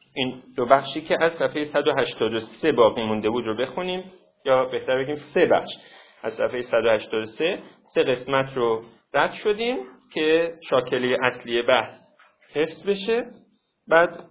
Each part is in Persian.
این دو بخشی که از صفحه 183 باقی مونده بود رو بخونیم، یا بهتر بگیم سه بخش از صفحه 183 سه قسمت رو رد شدیم که شاکله اصلی بحث حفظ بشه. بعد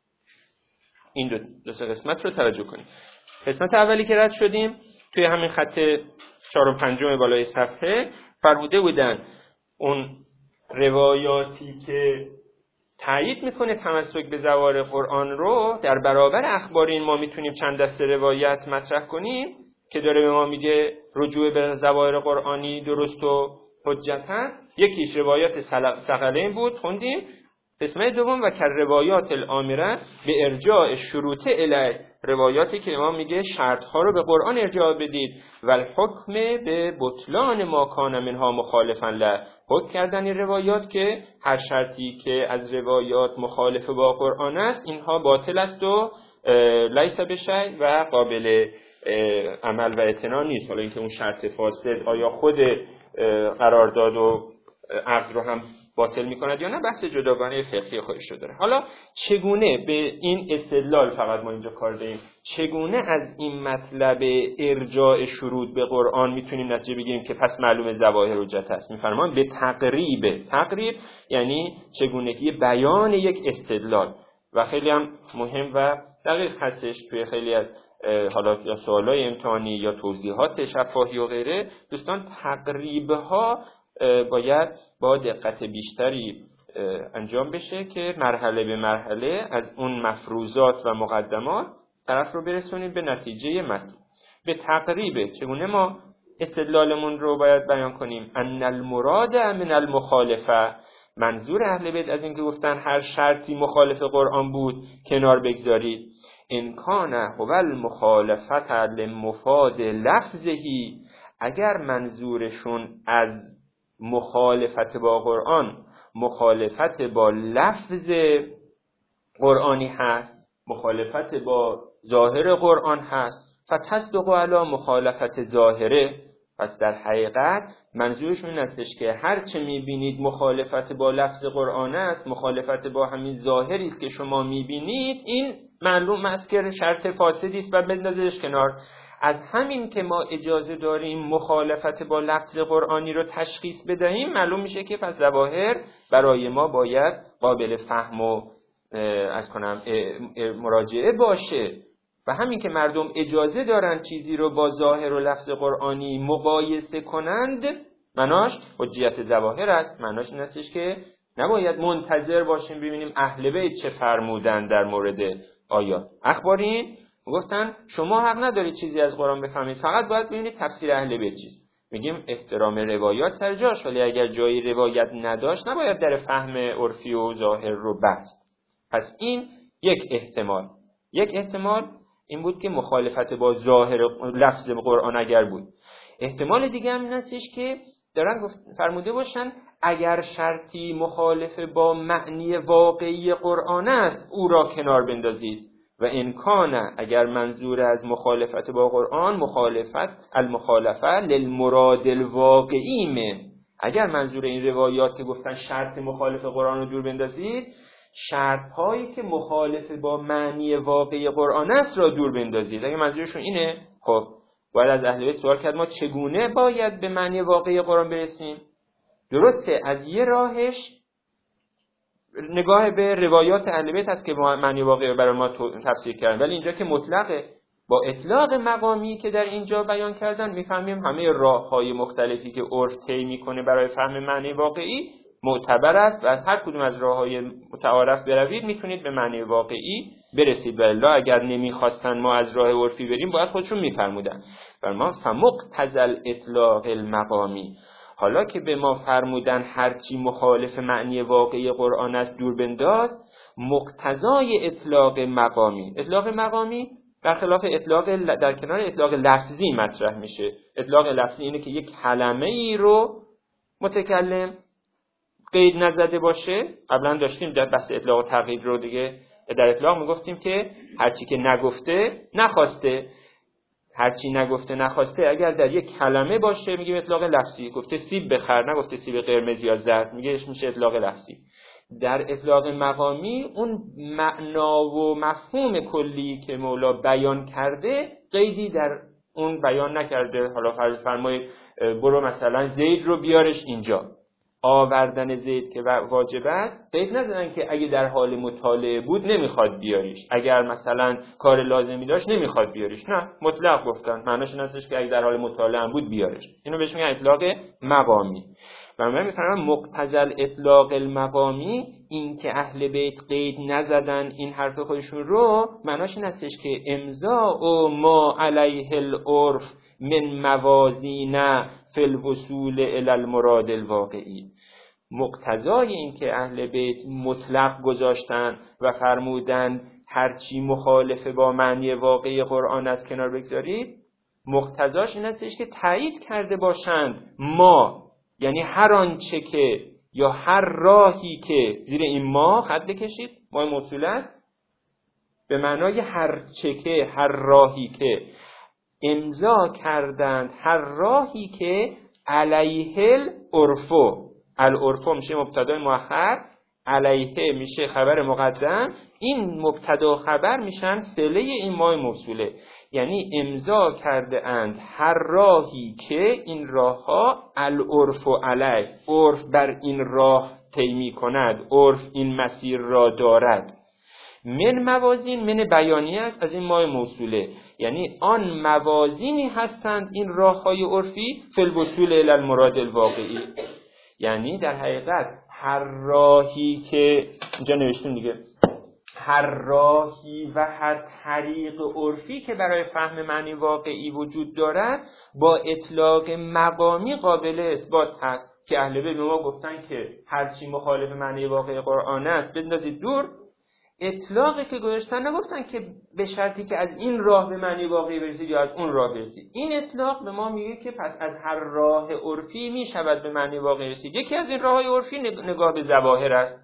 این دو سه قسمت رو توجه کنیم. قسمت اولی که رد شدیم توی همین خط 4 و 5 بالای صفحه فرموده بودن اون روایاتی که تایید میکنه تمسک به زوار قرآن رو در برابر اخبار این ما میتونیم چند دسته روایت مطرح کنیم که داره به ما میگه رجوع به زوار قرآنی درست و حجت هست. یکیش روایات ثقلین بود خوندیم. قسمت دوم و که روایات الامره به ارجاع شروط الیه، روایاتی که امام میگه شرط ها رو به قرآن ارجاع بدید و الحکم به بطلان ما کان منها مخالفا له، حکم کردن این روایات که هر شرطی که از روایات مخالف با قرآن است اینها باطل است و لیس بشیء و قابل عمل و اعتنا نیست. حالا اینکه اون شرط فاسد آیا خود قرارداد و عقد رو هم باطل میکند یا نه بحث جداگانه فقهی خودش رو داره. حالا چگونه به این استدلال فقط ما اینجا کار داریم، چگونه از این مطلب ارجاع شروط به قرآن میتونیم نتیجه بگیریم که پس معلوم ظواهر حجت است؟ میفرمان به تقریب یعنی چگونگی بیان یک استدلال، و خیلی هم مهم و دقیق هستش توی خیلی از حالا یا سوالای امتحانی یا توضیحات شفاهی و غیره. دوستان تقریبها باید با دقت بیشتری انجام بشه که مرحله به مرحله از اون مفروضات و مقدمات طرف رو برسونیم به نتیجه مطلوب. به تقریبه چگونه ما استدلالمون رو باید بیان کنیم؟ ان المراد من المخالفه، منظور اهل بیت از اینکه گفتن هر شرطی مخالف قرآن بود کنار بگذارید، ان کان هو المخالفت لمفاد لفظهی، اگر منظورشون از مخالفت با قرآن مخالفت با لفظ قرآنی هست، مخالفت با ظاهر قرآن هست، فتصدق علی مخالفت ظاهره، پس در حقیقت منظورشون این استش که هر چه میبینید مخالفت با لفظ قرآن است، مخالفت با همین ظاهری است که شما میبینید، این معلوم است که شرط فاسدی است و بندازیدش کنار. از همین که ما اجازه داریم مخالفت با لفظ قرآنی رو تشخیص بدهیم، معلوم میشه که پس ظواهر برای ما باید قابل فهم و مراجعه باشه. و همین که مردم اجازه دارن چیزی رو با ظاهر و لفظ قرآنی مقایسه کنند، معناش حجیت ظواهر است. معناش این استش که نباید منتظر باشیم ببینیم اهل بیت چه فرمودن در مورد آیات. اخبارین گفتن شما حق ندارید چیزی از قرآن بفهمید، فقط باید ببینید تفسیر اهل بیت چیست. میگیم احترام روایات سر جاش، ولی اگر جایی روایت نداشت نباید در فهم عرفی و ظاهر رو بست. پس این یک احتمال این بود که مخالفت با ظاهر لفظ قرآن اگر بود. احتمال دیگه هم این هستش که دارن فرموده باشن اگر شرطی مخالف با معنی واقعی قرآن است او را کنار بندازید، و امکانه اگر منظور از مخالفت با قرآن المخالفه للمراد الواقعی من، اگر منظور این روایات که گفتن شرط مخالف قرآن رو دور بندازید، شرط هایی که مخالف با معنی واقعی قرآن است را دور بندازید. اگر منظورشون اینه، خب باید از اهل بیت سوال کرد ما چگونه باید به معنی واقعی قرآن برسیم؟ درسته از یه راهش نگاه به روایات اهل بیت هست که معنی واقعی برای ما تفسیر کردن، ولی اینجا که مطلقه، با اطلاق مقامی که در اینجا بیان کردن میفهمیم همه راه‌های مختلفی که عرف طی میکنه برای فهم معنی واقعی معتبر است و از هر کدوم از راه‌های متعارف بروید میتونید به معنی واقعی برسید. و الا اگر نمیخواستن ما از راه عرفی بریم باید خودشون میفرمودن. بر ما فمقتضى الاطلاق المقامی، حالا که به ما فرمودن هرچی مخالف معنی واقعی قرآن است دور بنداز، مقتضای اطلاق مقامی برخلاف اطلاق در کنار اطلاق لفظی مطرح میشه. اطلاق لفظی اینه که یک کلمه ای رو متکلم قید نزده باشه. قبلا داشتیم در بحث اطلاق و تقیید رو دیگه، در اطلاق میگفتیم که هرچی که نگفته نخواسته، هرچی نگفته نخواسته اگر در یک کلمه باشه میگیم اطلاق لفظی. گفته سیب بخر، نگفته سیب قرمز یا زرد، میگه میشه اطلاق لفظی. در اطلاق مقامی اون معنا و مفهوم کلی که مولا بیان کرده قیدی در اون بیان نکرده. حالا فرمایید برو مثلا زید رو بیارش اینجا، آوردن زید که واجب است، قید نزدن که اگه در حال مطالعه بود نمیخواد بیاریش، اگر مثلا کار لازمی داشت نمیخواد بیاریش، نه مطلق گفتن. معناش این هستش که اگه در حال مطالعه هم بود بیارش. اینو بهش میگن اطلاق مقامی. و من میفهمم مقتضی اطلاق المقامی، این که اهل بیت قید نزدن این حرف خودشون رو، معناش این هستش که امضاء و ما علیه العرف من موازین فی الوصول الی المراد الواقعی. مقتضای این که اهل بیت مطلق گذاشتن و فرمودن هرچی مخالف با معنی واقعی قرآن از کنار بگذارید، مقتضاش این هستش که تایید کرده باشند ما، یعنی هر آنچه که یا هر راهی که، زیر این ما خط بکشید، ما موصول است به معنای هر چه که، هر راهی که امضا کردند، هر راهی که علیه العرفو، العرفو میشه مبتدا مؤخر، علیه میشه خبر مقدم، این مبتدا خبر میشن صله این ما موصوله. یعنی امضا کرده اند هر راهی که این راه ها العرف علیه، عرف بر این راه طی میکند، عرف این مسیر را دارد. من موازین، من بیانیه است از این ما موصوله، یعنی آن موازینی هستند این راههای عرفی فی الوصول الی المراد الواقعی. یعنی در حقیقت هر راهی که اینجا نوشتیم دیگه، هر راهی و هر طریق عرفی که برای فهم معنی واقعی وجود دارد با اطلاق مقامی قابل اثبات هست، که اهل بیت به ما گفتن که هرچی مخالف معنی واقعی قرآن است بندازید دور. اطلاقی که گذاشتن نگفتن که به شرطی که از این راه به معنی واقعی برسید یا از اون راه برسید. این اطلاق به ما میگه که پس از هر راه عرفی میشود به معنی واقعی رسید. یکی از این راههای عرفی نگاه به ظواهر است.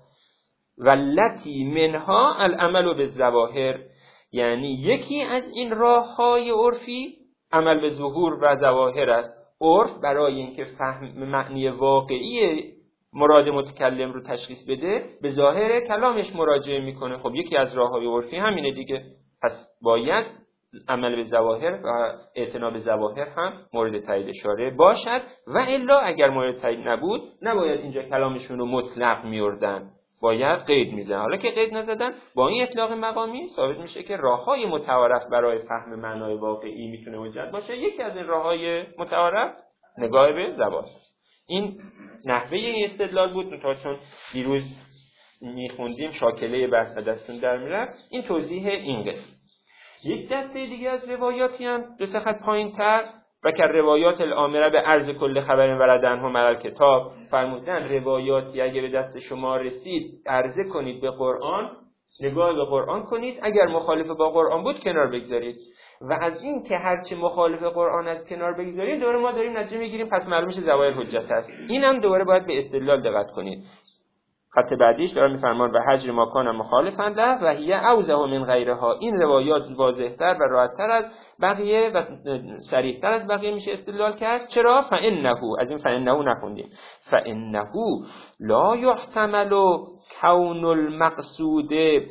والتی منها العمل بالظواهر، یعنی یکی از این راههای عرفی عمل به ظهور و ظواهر است. عرف برای اینکه فهم معنی واقعی مراد متکلم رو تشخیص بده به ظاهر کلامش مراجعه میکنه. خب یکی از راههای عرفی همینه دیگه، پس باید عمل به ظواهر و اعتنا به ظواهر هم مورد تایید اشاره باشد، و الا اگر مورد تایید نبود نباید اینجا کلامشون رو مطلق میوردن، باید قید میزنن. حالا که قید نزدن، با این اطلاق مقامی ثابت میشه که راههای متعارف برای فهم معنای واقعی میتونه حجت باشه. یکی از این راههای متعارف نگاه به ظواهر. این نحوه این استدلال بود، تا چون دیروز میخوندیم شاکله بحث دستون در میرفت. این توضیح این قسم. یک دسته دیگه از روایاتی هم دو سه خط پایین‌تر، و که روایات الامره به عرض کل خبر ولدنه ملل کتاب، فرمودن روایاتی اگه به دست شما رسید عرضه کنید به قرآن، نگاه به قرآن کنید، اگر مخالف با قرآن بود کنار بگذارید. و از این که هرچی مخالف قرآن از کنار بگذارید، دوباره ما داریم نتیجه میگیریم پس معلوم میشه ظواهر حجت است. اینم دوباره باید به استدلال دقت کنید. خط بعدیش داره میفرمان و حجر ما کان مخالفا له و هی اوضح من غیرها. این روایات واضح‌تر و راحت‌تر از بقیه و صریح‌تر از بقیه میشه استدلال کرد. چرا؟ فانه، از این فانه نخوندیم، فانه لا یحتمل کون المقصود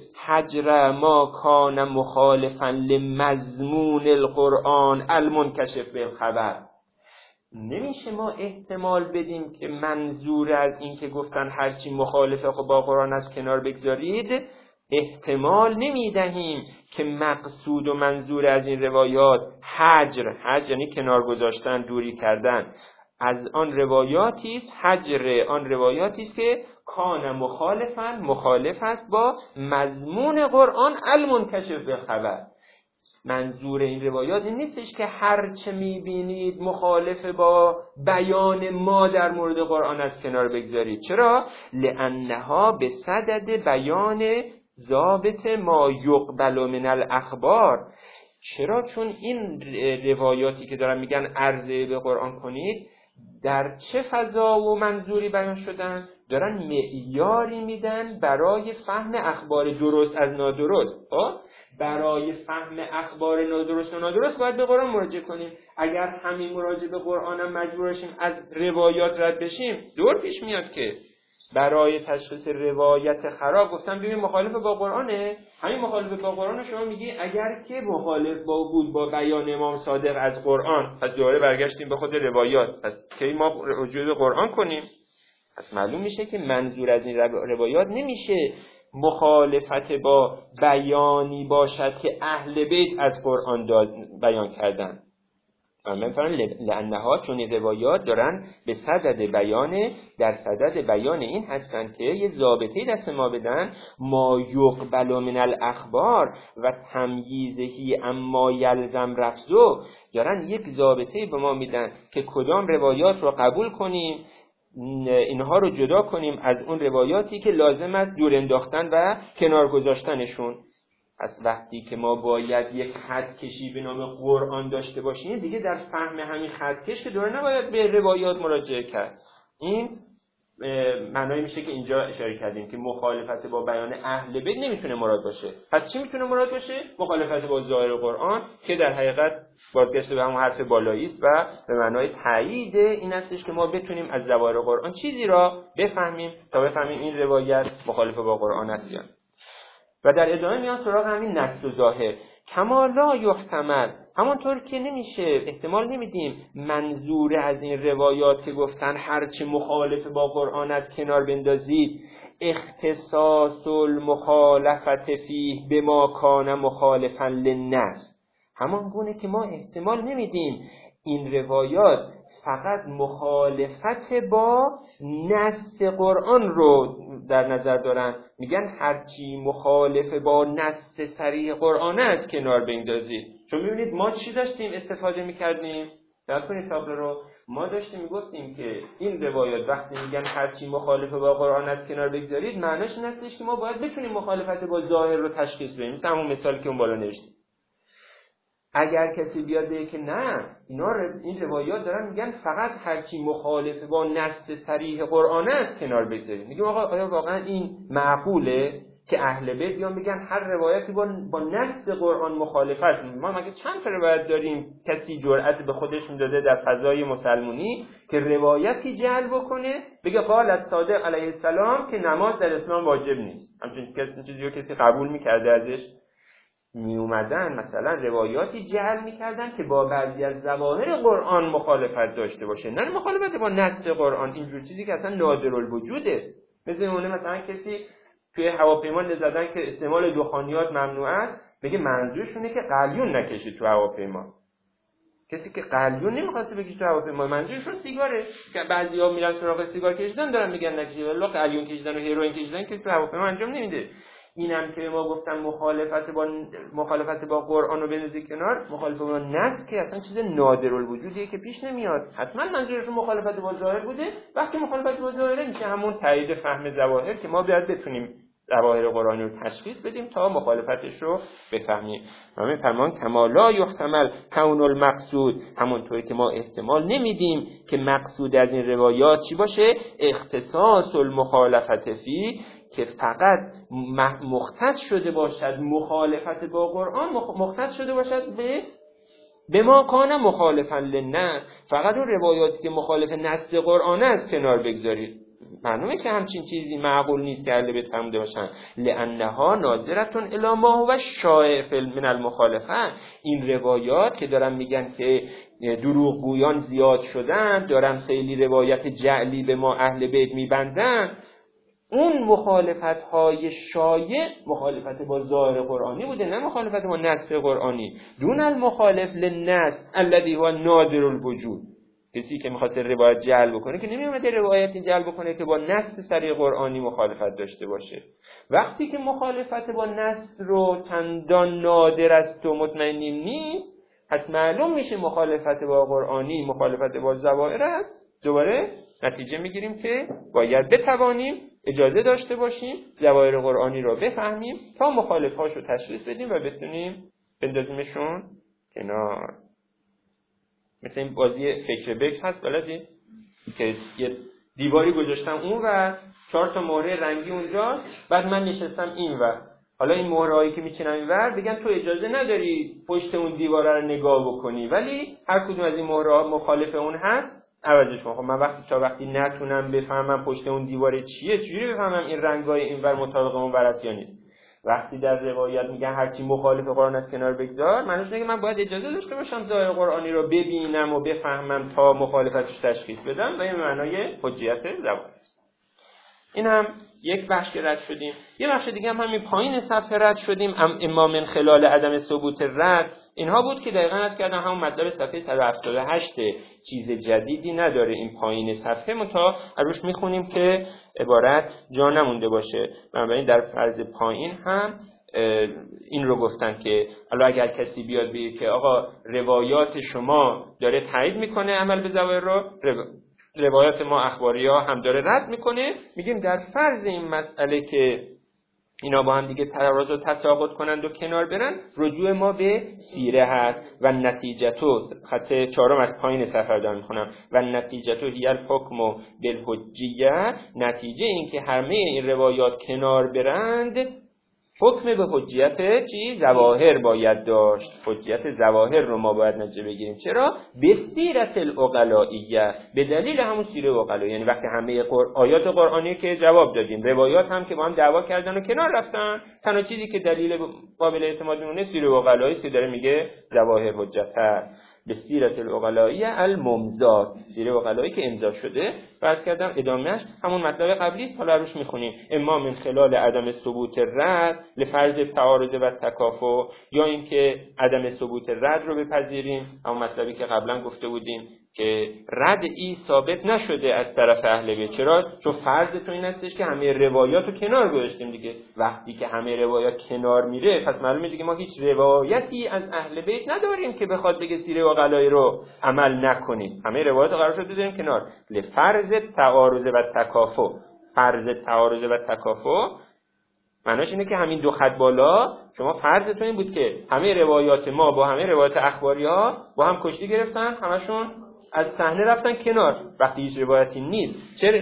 حجر ما کان مخالفا لمضمون القرآن المنکشف بالخبر. نمیشه ما احتمال بدیم که منظور از این که گفتن هرچی مخالفه با قرآن از کنار بگذارید، احتمال نمیدهیم که مقصود و منظور از این روایات حجر یعنی کنار گذاشتن، دوری کردن از آن روایاتی است، حجر آن روایاتی است که کان مخالفن، مخالف است با مضمون قرآن المنکشف بالخبر. منظور این روایات این نیستش که هر چه میبینید مخالف با بیان ما در مورد قرآن از کنار بگذارید. چرا؟ لانها به صدد بیان ضابط ما یقبل من الاخبار. چرا؟ چون این روایاتی که دارن میگن عرضه به قرآن کنید در چه فضا و منظوری بیان شدن؟ دارن معیاری میدن برای فهم اخبار درست از نادرست. برای فهم اخبار نادرست و نادرست باید به قرآن مراجعه کنیم. اگر همین مراجعه به قرآن هم مجبور شیم از روایات رد بشیم، دور پیش میاد که برای تشخیص روایت خراب گفتم ببین مخالف با قرآنه. همین مخالف با قرآن شما میگی اگر که مخالف بود با بیان امام صادق از قرآن، پس دوباره برگشتیم به خود روایات، پس کی ما رجوع به قرآن کنیم؟ پس معلوم میشه که منظور از این روایات نمیشه مخالفت با بیانی باشد که اهل بیت از قرآن بیان کردن. لأنها چون روایات دارن به صدد بیان، در صدد بیان این هستن که یه ضابطه دست ما بدن، ما یقبل من الاخبار و تمییزهی اما یلزم رفضو، دارن یک ضابطه به ما میدن که کدام روایات رو قبول کنیم، اینها رو جدا کنیم از اون روایاتی که لازم است دور انداختن و کنار گذاشتنشون. پس وقتی که ما باید یک خطکشی به نام قرآن داشته باشیم، دیگه در فهم همین خطکش که دوره نباید به روایات مراجعه کرد. این معنی میشه که اینجا اشاره کردیم که مخالفت با بیان اهل بیت نمیتونه مراد باشه. پس چی میتونه مراد باشه؟ مخالفت با ظاهر قرآن که در حقیقت بازگشت به همون حرف بالایی است و به معنای تایید این هستش که ما بتونیم از ظواهر قرآن چیزی را بفهمیم تا بفهمیم این روایت مخالف با قرآن است یا نه. و در ادامه میان سراغ همین نص و ظاهر. کما لا یحتمل، همونطور که نمیشه، احتمال نمیدیم منظور از این روایات که گفتن هرچی مخالف با قرآن از کنار بندازید، اختصاص المخالفت فیه بما کان مخالفا للنص، همان گونه که ما احتمال نمیدیم این روایات فقط مخالفت با نص قرآن رو در نظر دارن. میگن هرچی مخالف با نص صریح قرآن است کنار بندازید. چون میبینید ما چی داشتیم استفاده میکردیم؟ در کنید تابلو رو ما داشتیم میگفتیم که این روایات وقتی میگن هرچی مخالف با قرآن است کنار بگذارید، معناش این هستش که ما باید بتونیم مخالفت با ظاهر رو تشخیص بدیم. مثل همون مثالی که اون بالا نوشتیم. اگر کسی بیاد بگه که نه این روایات دارن میگن فقط هرچی مخالف با نص صریح قرآن است کنار بگذارید، میگیم آقا آیا واقعا این معقوله که اهل بیت بیان بگن هر روایتی با نص قرآن مخالف است؟ ما مگه چند تا روایت داریم کسی جرأت به خودش میداده در فضای مسلمانی که روایتی جعل بکنه بگه قال الصادق علیه السلام که نماز در اسلام واجب نیست؟ همچنین چیزی رو کسی قبول میکرده ازش؟ می اومدن مثلا روایاتی جعل میکردن که با بعضی از ظواهر قرآن مخالفت داشته باشه، نه مخالفت با نص قرآن. اینجور چیزی که اصلا نادرالوجوده. مثلا کسی توی هواپیما زدن که استعمال دخانیات ممنوع است، بگه منظورشونه که قلیون نکشید تو هواپیما. کسی که قلیون نمیخواسته بکشه تو هواپیما، منظورشون سیگاره. که بعضیا میرن سراغ سیگار کشیدن دارن میگن نکشید، ولی قلیون کشیدن و هروئین کشیدن که تو هواپیما انجام نمیده. اینم که ما گفتم مخالفت با قرآن رو بندازی کنار، مخالفت با نص که اصلا چیز نادرالوجودیه که پیش نمیاد. حتما منظورشون مخالفت با ظاهر بوده. وقتی مخالفت با ظاهر میشه همون تایید فهم ظواهر که ما باید بتونیم ظواهر قرآنی رو تشخیص بدیم تا مخالفتش رو بفهمیم. همین فرمان کما لا یحتمل کون المقصود، همونطوری که ما احتمال نمیدیم که مقصود از این روایات چی باشه، اختصاص المخالفت فی، که فقط مختص شده باشد مخالفت با قرآن، مختص شده باشد به ما کان مخالفا للنص، فقط اون روایاتی که مخالف نص قرآن است کنار بگذارید. معلومه که همچین چیزی معقول نیست که اهل بیت فرموده باشن. لانها ناظرتون الی ما هو شایع من المخالفه، این روایات که دارن میگن که دروغگویان زیاد شدن، دارن خیلی روایت جعلی به ما اهل بیت میبندن، اون مخالفت های شایع مخالفت با ظاهر قرآنی بوده، نه مخالفت با نص قرآنی. دون المخالف للنص الذي هو نادر الوجود، کسی که میخواد روایت جعل بکنه که نمیومده روایتی جعل بکنه که با نص صریح قرآنی مخالفت داشته باشه. وقتی که مخالفت با نص رو چندان نادر است و مطمئنیم نیست، پس معلوم میشه مخالفت با قرآنی مخالفت با ظواهر است. دوباره نتیجه میگیریم که باید بتوانیم اجازه داشته باشیم ظواهر قرآنی رو بفهمیم تا مخالفهاش رو تشخیص بدیم و بتونیم بندازیمشون کنار. مثل این بازی فکر بکر هست بلدی؟ که یه دیواری گذاشتم اون و 4 تا مهره رنگی اونجا، بعد من نشستم این و حالا این مهرهایی که میچینم این ور بگن تو اجازه نداری پشت اون دیواره رو نگاه بکنی، ولی هر کدوم از این مهره‌ها مخالف اون هست، عوضش کن. خب من وقتی نتونم بفهمم پشت اون دیواره چیه، چجوری بفهمم این رنگای اینور مطابق اون ور است یا نیست؟ وقتی در روایت میگن هر چی مخالف قرآن است کنار بگذار، معنیش اینه که من باید اجازه داشته باشم ظاهر قرآنی رو ببینم و بفهمم تا مخالفتش تشخیص بدم و این معنای حجیت زبان است. این هم یک بخش رد شدیم. یه بخش دیگه هم همین پایین صفحه رد شدیم، اما من خلال عدم ثبوت رد، اینها بود که دقیقاً از کردم همون مطلب صفحه 178 چیز جدیدی نداره این پایین صفحه، متا روش میخونیم که عبارت جا نمونده باشه. بنابراین در فرض پایین هم این رو گفتن که حالا اگر کسی بیاد بگه که آقا روایات شما داره تایید میکنه عمل به ظواهر رو، روایات ما اخباری‌ها هم داره رد میکنه، میگیم در فرض این مسئله که اینا با هم دیگه تعارض و تساقط کنند و کنار برن، رجوع ما به سیره هست و نتیجتو، خط 4 از پایین صفحه دارم میخونم، و نتیجتو هی الحکم بالحجیه، نتیجه این که همه این روایات کنار برند حکم به حجیت چی؟ زواهر باید داشت. حجیت زواهر رو ما باید نتیجه بگیریم. چرا؟ به سیرت العقلائیه، به دلیل همون سیره عقلا. یعنی وقتی همه آیات قرآنی که جواب دادیم، روایات هم که با هم دعوا کردن و کنار رفتن، تنها چیزی که دلیل قابل اعتماد میمونه سیره عقلایی که داره میگه زواهر حجت هست. به سیرت العقلائیه الممضا، سیره عقلایی که امضا شده. فرض کردم ادامهش همون مطلب قبلی است، حالا روش میخونیم. اما من خلال عدم ثبوت رد لفرض تعارض و تکافؤ، یا اینکه عدم ثبوت رد رو بپذیریم، همون مطلبی که قبلا گفته بودیم که رد ای ثابت نشده از طرف اهل بیت. چرا؟ چون فرض تو این هستش که همه روایات رو کنار گذاشتیم دیگه. وقتی که همه روایات کنار میره، پس معلومه دیگه ما هیچ روایتی از اهل بیت نداریم که بخواد بگه سیره و قلای رو عمل نکنید. همه روایات رو قرار شد بذاریم کنار. لفرض تعارض و تکافؤ، فرض تعارض و تکافؤ معناش اینه که همین دو خط بالا شما فرضتون این بود که همه روایات ما با همه روایات اخباری ها با هم کشتی گرفتن، همشون از صحنه رفتن کنار. وقتی هیچ روایتی نیست،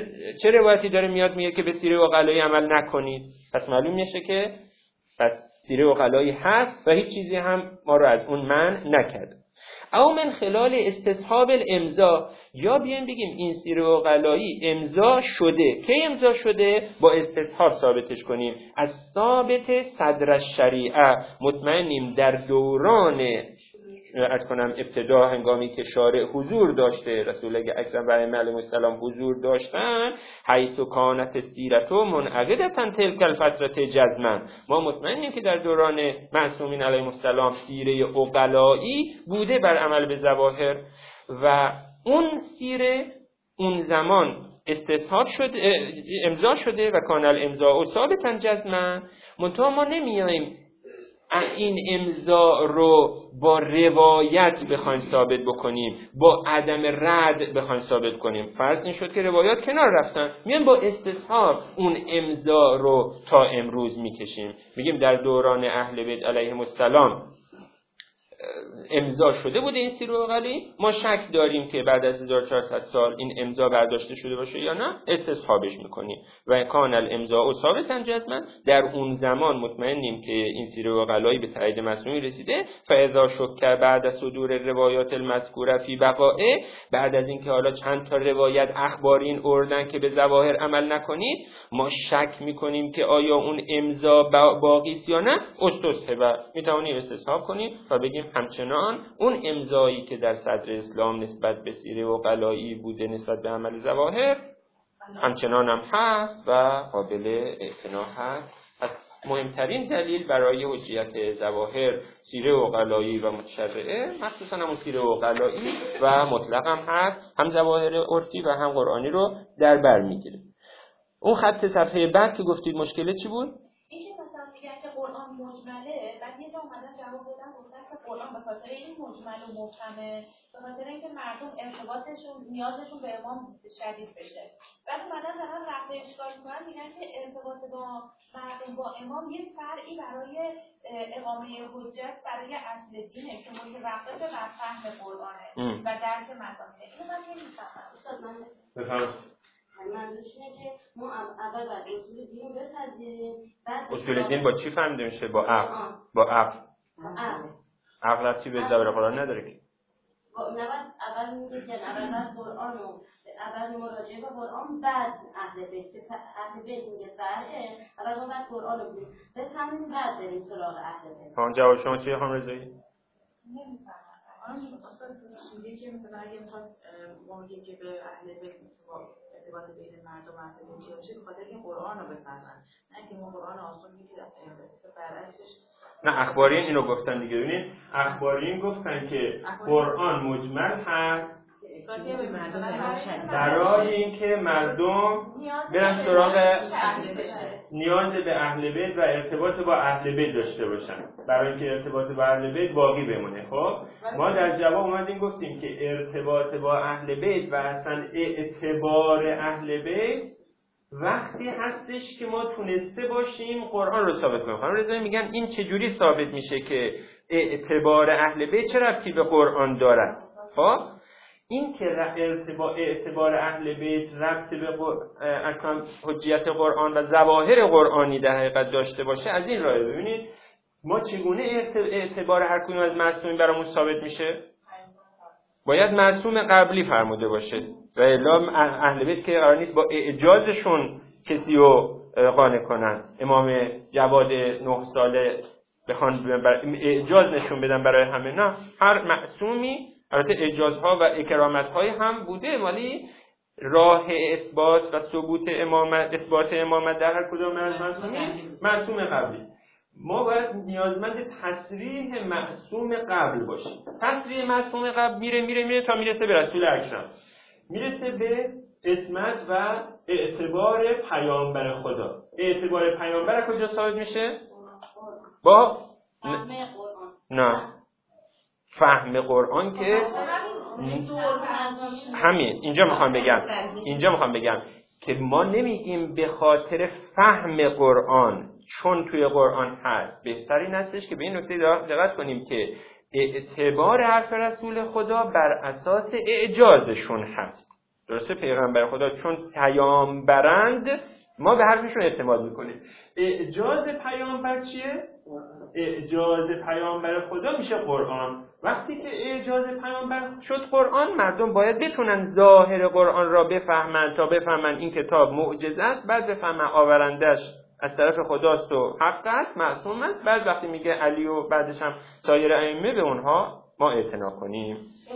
چه روایتی داره میاد میگه که به سیره عقلایی عمل نکنید؟ پس معلوم میشه که پس سیره عقلایی هست و هیچ چیزی هم ما رو از اون منع نکرد. او من خلال استصحاب الامضا، یا بیایم بگیم این سیره عقلایی امضا شده. کی امضا شده؟ با استصحاب ثابتش کنیم. از ثابت صدر الشریعه، مطمئنیم در دوران ابتدا هنگامی که شارع حضور داشته، رسول اکرم علیه السلام حضور داشتن، حیث کانت سیرتو منعقدة تلک الفترة جزما، ما مطمئنیم که در دوران معصومین علیهم السلام سیره عقلایی بوده بر عمل به زواهر و اون سیره اون زمان استصحاب شده، امضا شده و کان الامضاء ثابتا جزما. منتها ما نمیایم این امضا رو با روایت بخوایم ثابت بکنیم، با عدم رد بخوایم ثابت کنیم. فرض این شد که روایات کنار رفتن، میایم با استصحاب اون امضا رو تا امروز میکشیم. میگیم در دوران اهل بیت علیهم السلام امضا شده بوده این سیره عقلی، ما شک داریم که بعد از 1400 سال این امضا برداشته شده باشه یا نه، استصحابش میکنیم. و کان الامضاء ثابتا جزما، در اون زمان مطمئنیم که این سیره عقلایی به تایید مسموعی رسیده. فاذا شک بعد از صدور روایات المذکوره فی بقائه، بعد از اینکه حالا چند تا روایت اخباری این اوردن که به ظواهر عمل نکنید، ما شک میکنیم که آیا اون امضا باقی است یا نه، استصحاب میتونیم استصحاب کنیم و بگیم همچنان اون امضایی که در صدر اسلام نسبت به سیره عقلایی بوده نسبت به عمل ظواهر همچنان هم هست و قابل اعتنا هست. پس مهمترین دلیل برای حجیت ظواهر سیره عقلایی و متشرعه، مخصوصا همون سیره عقلایی و مطلق هم هست، هم ظواهر عرفی و هم قرآنی رو در بر میگیره. اون خط صفحه بعد که گفتید مشکل چی بود؟ که قرآن مجمله، بعد یه جا اومدن جواب دادن گفتن که قرآن به خاطر این مجمل و محکمه، به خاطر اینکه مردم ارتباطشون نیازشون به امام شدید بشه. بعد اومدن دارن رفع اشکال میکنن، میگن که ارتباط با مردم با امام یه فرعی برای اقامه حجت برای اصل دینه که متوقف بر فهم قرآنه و درک مفاهیم. اینو من نمیفهمم. استاد من بفرمایید. منظورش اینه که ما اول باید اصول دین رو بپذیریم، بعد اصول دین با چی فهمیده میشه؟ با عقل. با عقل. عقل چی به ظاهر قرآن نداره که؟ نباید اول میگه اول قرآن و اول مراجعه به قرآن بعد اهل بیت. اهل بیت میگه بله اول ما بعد قرآن رو بفهمیم بعد بریم سراغ اهل بیت. ها جواب شما چیه خانم رضایی؟ نمیفهمم. اصلا میگه که مثلا اگه میخواد ما میگیم که به اهل بیت ارتباط بین مردم و اهل بیت چی باشه، بخاطر این قرآن رو بفهمن، نه که ما قرآن آسون میگیم برعکسش. نه اخبارین اینو گفتن دیگه. ببینید اخبارین گفتن که قرآن مجمل هست برای اینکه مردم برن سراغ نیاز به اهل بیت و ارتباط با اهل بیت داشته باشن، برای اینکه ارتباط با اهل بیت باقی بمونه. خب ما در جواب اومدیم گفتیم که ارتباط با اهل بیت و اصلا اعتبار اهل بیت وقتی هستش که ما تونسته باشیم قرآن رو ثابت کنیم. خانم رضایی میگن این چجوری ثابت میشه که اعتبار اهل بیت چه ربطی به قرآن دارد؟ خب این که اعتبار اهل بیت ربط به اصلا حجیت قرآن و ظواهر قرآنی در حقیقت داشته باشه از این راه. ببینید ما چگونه اعتبار هر کدوم از معصومین برامون ثابت میشه؟ باید معصوم قبلی فرموده باشه و الا اهل بیت که قرار نیست با اعجازشون کسی رو قانع کنن. امام جواد 9 ساله بخوان اعجاز نشون بدن برای همه، نه، هر معصومی البته اعجازها و اکرامت‌های هم بوده، ولی راه اثبات و ثبوت امامت، اثبات امامت در هر کدام از معصوم قبلی. ما باید نیازمند تصریح معصوم قبل باشیم. تصریح معصوم قبل میره تا میرسه به رسول اکرم، میرسه به اسمت و اعتبار پیامبر خدا. اعتبار پیامبر کجا ثابت میشه؟ با نه فهم قرآن که همین اینجا میخوام بگم که ما نمیگیم به خاطر فهم قرآن چون توی قرآن هست. بهترین هستش که به این نکته دقت کنیم که اعتبار حرف رسول خدا بر اساس اعجازشون هست. درسته؟ پیغمبر خدا چون پیامبرند ما به حرفشون اعتماد میکنیم. اعجاز پیامبر چیه؟ اعجاز پیامبر خدا میشه قرآن. وقتی که اعجاز پیامبر شد قرآن، مردم باید بتونن ظاهر قرآن را بفهمن تا بفهمن این کتاب معجزه است، بعد بفهمن آورندش از طرف خداست و حق است، معصوم است. بعد وقتی میگه علی و بعدش هم سایر ائمه به اونها ما اعتنا کنیم.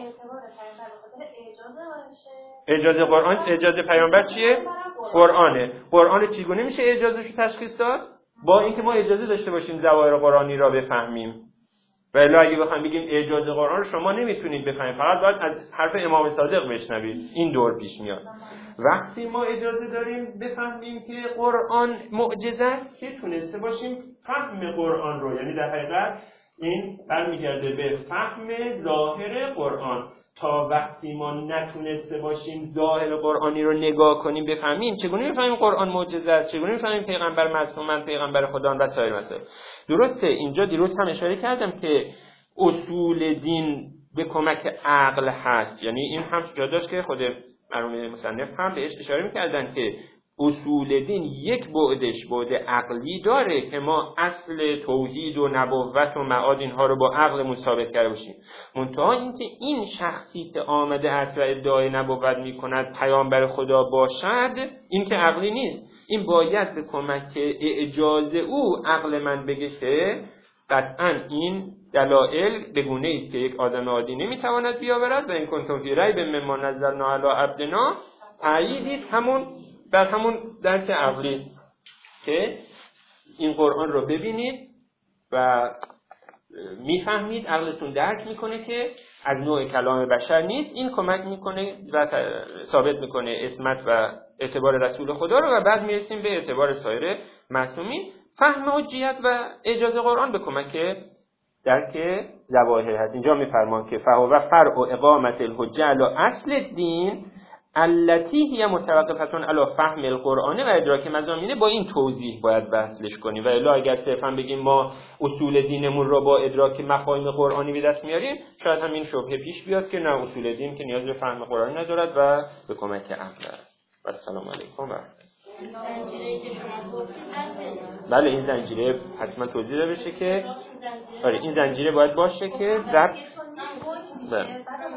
اعجاز قرآن، اعجاز پیامبر چیه؟ قرآنه. قرآن چگونه میشه اعجازش رو تشخیص داد؟ با اینکه ما اجازه داشته باشیم ظواهر قرآنی را بفهمیم. و الا اگه بخوایم بگیم اعجاز قرآن رو شما نمیتونید بفهمید، فقط باید از حرف امام صادق بشنوید. این دور پیش میاد. وقتی ما اجازه داریم بفهمیم که قرآن معجزه است که تونسته باشیم فهم قرآن رو، یعنی در حقیقت این برمیگرده به فهم ظاهر قرآن. تا وقتی ما نتونسته باشیم ظاهر قرآنی رو نگاه کنیم بفهمیم، چگونه بفهمیم قرآن معجزه است، چگونه بفهمیم پیغمبر معصومند، پیغمبر خدا و سایر مسائل. درسته اینجا دیروز هم اشاره کردم که اصول دین به کمک عقل هست، یعنی این هم جا داشت که خود مرحوم مصنف هم بهش اشاره می‌کردن که اصول دین یک بعدش بعد عقلی داره که ما اصل توحید و نبوت و معاد اینها رو با عقل ثابت کرده باشیم. منتها اینکه این شخصی که آمده است و ادعای نبوت میکند پیامبر خدا باشد، این که عقلی نیست. این باید به کمک اعجاز او عقل من بگه که قطعاً این دلائل به گونه است که یک آدم عادی نمیتواند بیاورد و این کنتم فی ریب مما نزلنا علی عبدنا تأییدید در همون درک عقلی که این قرآن رو ببینید و میفهمید، عقلتون درک میکنه که از نوع کلام بشر نیست. این کمک میکنه و ثابت میکنه اسمت و اعتبار رسول خدا رو و بعد میرسیم به اعتبار سایر معصومین. فهم حجیت و اعجاز قرآن به کمک درک ظواهر هست. اینجا میفرمان که فهو فرع اقامت الحجه علی اصل الدین التي هي متوقفتون علی فهم القرآن و ادراک مضامینه. با این توضیح باید وصلش کنیم و الا اگر صرفا بگیم ما اصول دینمون رو با ادراک مفاهیم قرآنی به دست میاریم، شاید همین شبهه پیش بیاد که نه، اصول دین که نیاز به فهم قرآنی ندارد و به کمک عقل است. و السلام علیکم. بله این زنجیره حتما توضیح بشه که این زنجیره باید باشه که ضبط